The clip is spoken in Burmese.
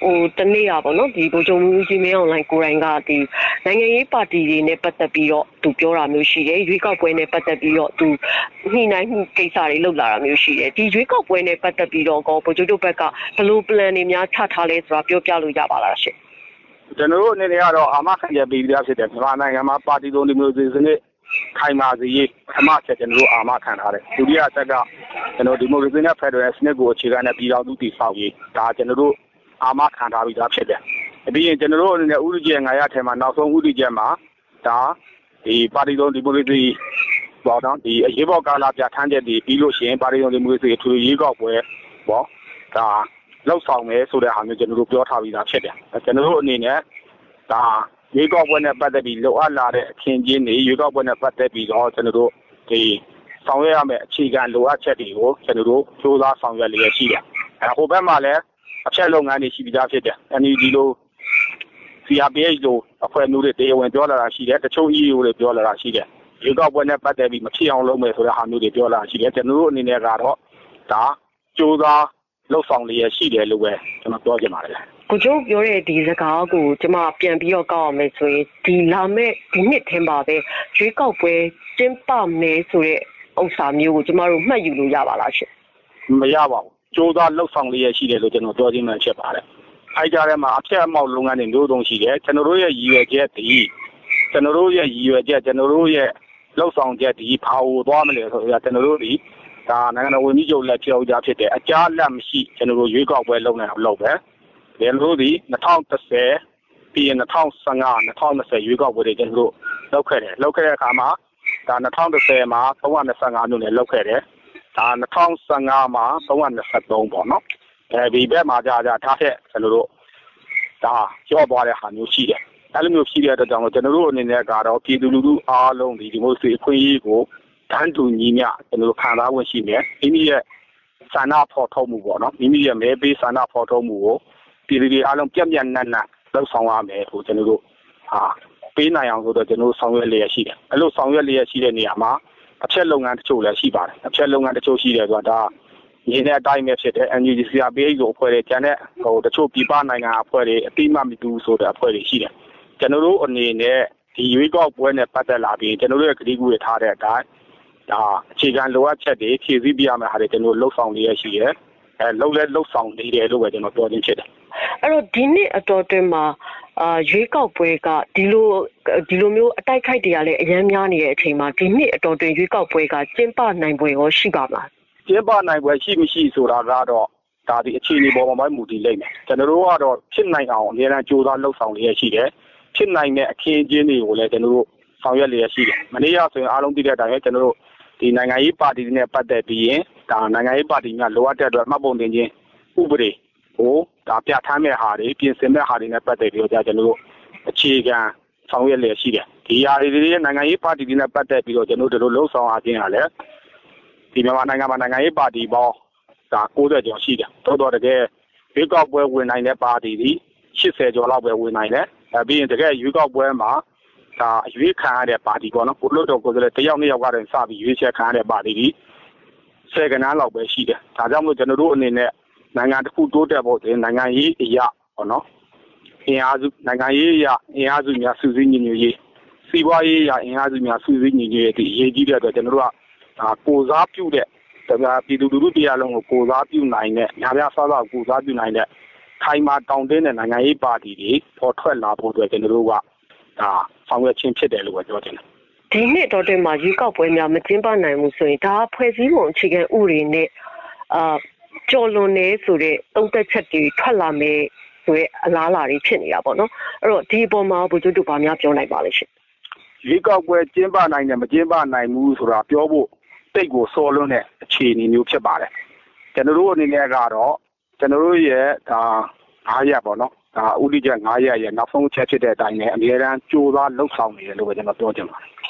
တနေ့ပေါ့နော်ဒီဗိုလ်ချုပ်မှုကြီးမင်းအောင်လှိုင်ကိုယ်တိုင်ကဒီနိုင်ငံရေးပါတီတွေနဲ့ပတ်သက်ပြီးတော့သူပြောတာမျိုးရှိတယ်ရွေးကောက်ပွဲနဲ့ပတ်သက်ပြီးတော့သူညှိနှိုင်းမှုကိစ္စတွေလုပ်လာတာမျိုးရှိတယ်ဒီရွေးကောက်ပွဲနဲ့ပတ်သက်ပြီးတော့ဗိုလ်ချုပ်တို့ဘက်ကဘယ်လို plan တွေများချထားလဲဆိုတာပြောပြလို့ရပါလားရှင်ကျွန်တော်တို့အနေနဲ့ကတော့အာမခံချက်ပေးပြဖြစ်တယ်မြန်မာနိုင်ငံမှာပါတီစုံဒီမိုကရေစီစနစ်ခိုင်မာစေရေးပထမချက်ကျွန်တော်တို့အာမခံထားတယ်ဒုတိယချက်ကကျွန်တော်ဒီမိုကရေစီနဲ့ဖက်ဒရယ်စနစ်ကိုအခြေခံတဲ့ပြည်ထောင်စုတည်ဆောက်ရေးဒါကျွန်တော်တို့အာမခံထားပြီးသားဖြစ်တယ်ပြီးရင်ကျွန်တော်တို့အနေနဲ့ဥပဒေချက်900ထဲမှာနောက်ဆုံးဥပဒေချက်မှာဒါဒီပါတီစုံဒီမိုကရေစီပေါ့နော်ဒီအရေးပေါ်ကာလပြဋ္ဌာန်းချက်တွေပြီးလို့ရှိရင်ပါတီစုံဒီမိုကရေစီအထူးရေးကောက်ပွဲပေါ့ဒါလောက်ဆောင်မယ်ဆိုတဲ့ဟာမျိုးကျွန်တော်တို့ပြောထားပြီးသားဖြစ်တယ်ကျွန်တော်တို့အနေနဲ့ဒါရွေးကောက်ပွဲနဲ့ပတ်သက်ပြီးလိုအပ်လာတဲ့အခင်းကျင်းတွေရွေးကောက်ပွဲနဲ့ပတ်သက်ပြီးတော့ကျွန်တော်တို့ဒီဆောင်ရွက်ရမယ့်အခြေခံလိုအပ်ချက်တွေကိုကျွန်တော်တို့စူးစမ်းဆောင်ရွက်လျက်ရှိတယ်ဟိုဘက်မှာလည်းအချက်လုပ်ငန်းတွေရှိပြီးသားဖြစ်တယ် NUG လို CRPH လိုအဖွဲ့မျိုးတွေတရားဝင်ပြောလာတာရှိတယ်တချို့ EU တွေပြောလာတာရှိတယ်ရွေးကောက်ပွဲနဲ့ပတ်သက်ပြီးမဖြစ်အောင်လုပ်မယ်ဆိုတဲ့ဟာမျိုးတွေပြောလာရှိတယ်ကျွန်တော်တို့အနေနဲ့ကတော့ဒါစူးစမ်းလှုပ်ဆောင်လျက်ရှိတယ်လို့ပဲကျွန်တော်ပြောချင်ပါတယ်ကိုကျုပ်ပြောတဲ့ဒီစကားကိုကျွန်မပြန်ပြီးတော့ကောက်အောင်မယ်ဆိုရင်ဒီလာမဲ့ဒီနှစ်ထင်းပါပဲရွေးကောက်ပွဲကျင်းပမယ်ဆိုတဲ့ဥစ္စာမျိုးကိုကျွန်တော်တို့မှတ်ယူလို့ရပါလားရှင်မရပါဘူးစူးစမ်းလှုပ်ဆောင်လျက်ရှိတယ်လို့ကျွန်တော်ပြောခြင်းမှဖြစ်ပါတယ်အဲ့ကြားထဲမှာအဖြတ်အမောက်လုပ်ငန်းတွေမျိုးစုံရှိတယ်ကျွန်တော်တို့ရဲ့ရည်ရွယ်ချက်ဒီကျွန်တော်တို့ရဲ့ရည်ရွယ်ချက်ကျွန်တော်တို့ရဲ့လှုပ်ဆောင်ချက်ဒီဘာကိုသွားမလဲဆိုတော့ကျွန်တော်တို့ဒီဒါနိုင်ငံတော်ဝန်ကြီးချုပ်လက်ပြောကြားဖြစ်တယ်အကြားလက်မရှိကျွန်တော်တို့ရွေးကောက်ပွဲလုပ်နေအောင်လုပ်ပဲဒီလိုဒီ2010ပြီးရင်2015 2020ရွေးကောက်ပွဲတွေကျွန်တော်တို့လုပ်ခဲ့တယ်လုပ်ခဲ့တဲ့အခါမှာဒါ2010မှာ325မြို့နယ်လုပ်ခဲ့တယ်ဒါ2015မှာ323ပေါ့နော်ဒီဘက်မှာကြာထားတဲ့ကျွန်တော်တို့ဒါကျော်သွားတဲ့ဟာမျိုးရှိတယ်အဲ့လိုမျိုးရှိတဲ့အတွက်ကြောင့်ကျွန်တော်တို့အနေနဲ့ကတော့ပြည်သူလူထုအားလုံးဒီမိုကရေစီအခွင့်အရေးကိုတန်းတူညီမျှကျွန်တော်တို့ခံစားဝင်ရှိမယ်မိမိရဲ့ဆန္ဒဖော်ထုတ်မှုပေါ့နော်မိမိရဲ့မဲပေးဆန္ဒဖော်ထုတ်မှုကိုပြည်သူတွေအားလုံးပြည့်ပြည့်နက်နက်လုပ်ဆောင်ရမယ်ဆိုကျွန်တော်တို့ပေးနိုင်အောင်ဆိုတော့ကျွန်တော်တို့ဆောင်ရွက်လျက်ရှိတယ်အဲ့လိုဆောင်ရွက်လျက်ရှိတဲ့နေရာမှာအချက်လုပ်ငန်းတချို့လည်းရှိပါတယ်အချက်လုပ်ငန်းတချို့ရှိတယ်ဆိုတာဒါရင်းတဲ့အတိုင်းပဲဖြစ်တယ် NUG CRPH ကိုအဖွဲ့တွေကျန်တဲ့တချို့ပြည်ပနိုင်ငံအဖွဲ့တွေအတိမမီတူဆိုတဲ့အဖွဲ့တွေရှိတယ်ကျွန်တော်တို့အနေနဲ့ဒီရွေးကောက်ပွဲနဲ့ပတ်သက်လာပြီးကျွန်တော်တို့ရဲ့ကတိကူတွေထားတဲ့အတိုင်းဒါအခြေခံလိုအပ်ချက်တွေဖြည့်ဆည်းပြရမယ့်ဟာတွေကျွန်တော်လှုပ်ဆောင်လျက်ရှိတယ်လှုပ်ဆောင်နေတယ်လို့ပဲကျွန်တော်ပြောခြင်းဖြစ်တယ်အဲ့တော့ဒီနှစ်အတော်တွင်မှာရွေးကောက်ပွဲကဒီလိုမျိုးအတိုက်ခိုက်တွေကလည်းအများများနေတဲ့အချိန်မှာဒီနှစ်အတော်တွင်ရွေးကောက်ပွဲကကျင်းပနိုင်ပွဲရောရှိပါမလားကျင်းပနိုင်ပွဲရှိမရှိဆိုတာကတော့ဒါဒီအခြေအနေပေါ်မှာမူတည်လိမ့်မယ်ကျွန်တော်တို့ကတော့ဖြစ်နိုင်အောင်အများအားကြိုးစားလှုပ်ဆောင်လျက်ရှိတယ်ဖြစ်နိုင်တဲ့အခင်းအကျင်းတွေကိုလည်းကျွန်တော်တို့ဆောင်ရွက်လျက်ရှိတယ်မနေ့ကဆိုရင်အားလုံးသိတဲ့အတိုင်းပဲကျွန်တော်တို့ဒီနိုင်ငံရေးပါတီတွေနဲ့ပတ်သက်ပြီးရင်ဒါနိုင်ငံရေးပါတီများလိုအပ်တဲ့အတွက်မှတ်ပုံတင်ခြင်းဥပဒေကိုဒါပြဋ္ဌာန်းမဲ့ဟာတွေပြင်ဆင်မဲ့ဟာတွေနဲ့ပတ်သက်ပြီးတော့ကျွန်တော်တို့အခြေခံဆောင်ရွက်လျက်ရှိတယ်ဒီဟာတွေနိုင်ငံရေးပါတီတွေနဲ့ပတ်သက်ပြီးတော့ကျွန်တော်တို့ဒီလိုလှုပ်ဆောင်အားခြင်းဟာလည်းဒီမြန်မာနိုင်ငံမှာနိုင်ငံရေးပါတီပေါင်းဒါ90ကျော်ရှိတယ်တော်တကယ်ရွေးကောက်ပွဲဝင်နိုင်တဲ့ပါတီတွေ80ကျော်လောက်ပဲဝင်နိုင်တယ်ပြီးရင်တကယ်ရွေးကောက်ပွဲမှာဒါအရွေးခံရတဲ့ပါတီပေါ့နော်ကိုလို့တော့ကိုယ်စားလှယ်တစ်ယောက်နှစ်ယောက်ကတော့စပြီးရွေးချယ်ခံရတဲ့ပါတီတွေ10ကဏ္ဍလောက်ပဲရှိတယ်ဒါကြောင့်မို့ကျွန်တော်တို့အနေနဲ့နိုင်ငံတစ်ခုတိုးတက်ဖို့ဆိုရင်နိုင်ငံရေးအရာပေါ့နော်အင်အားစုနိုင်ငံရေးအရာအင်အားစုများစုစည်းညီညွတ်ရေးစီးပွားရေးအရာအင်အားစုများစုစည်းညီညွတ်ရေးဒီအရေးကြီးတဲ့အတွက်ကျွန်တော်တို့ကကိုစားပြုတဲ့ဒါပြည်သူလူထုတရားလုံးကိုကိုစားပြုနိုင်တဲ့ညာပြဆောက်ဆောက်ကိုစားပြုနိုင်တဲ့ခိုင်မာတောင်းတင်းတဲ့နိုင်ငံရေးပါတီတွေပေါ်ထွက်လာဖို့အတွက်ကျွန်တော်တို့ကဒါဆောင်ရွက်ခြင်းဖြစ်တယ်လို့ပဲပြောချင်တယ်ဒီနှစ်တော့တင်မှာရွေးကောက်ပွဲများမကျင်းပနိုင်ဘူးဆိုရင်ဒါဖွဲ့စည်းပုံအခြေခံဥပဒေနဲ့ကျော်လွန်နေဆိုတဲ့သုံးသက်ချက်တွေထွက်လာမယ်ဆိုတဲ့အလားအလာတွေဖြစ်နေတာပေါ့နော်အဲ့တော့ဒီအပေါ်မှာဘုရားတို့ဗာများပြောနိုင်ပါလိမ့်ရှင်ရွေးကောက်ပွဲကျင်းပနိုင်တယ်မကျင်းပနိုင်ဘူးဆိုတာပြောဖို့တိတ်ကိုစောလွန်းတဲ့အခြေအနေမျိုးဖြစ်ပါတယ်ကျွန်တော်တို့အနေနဲ့ကတော့ကျွန်တော်တို့ရဲ့ဒါ9ရက်ပေါ့နော်ဒါဥဒိချက်9ရက်ရဲ့နောက်ဆုံးချက်ဖြစ်တဲ့အတိုင်းနဲ့အများအားကြိုးစားလှုပ်ဆောင်နေတယ်လို့ပဲကျွန်တော်ပြောချင်ပါတယ်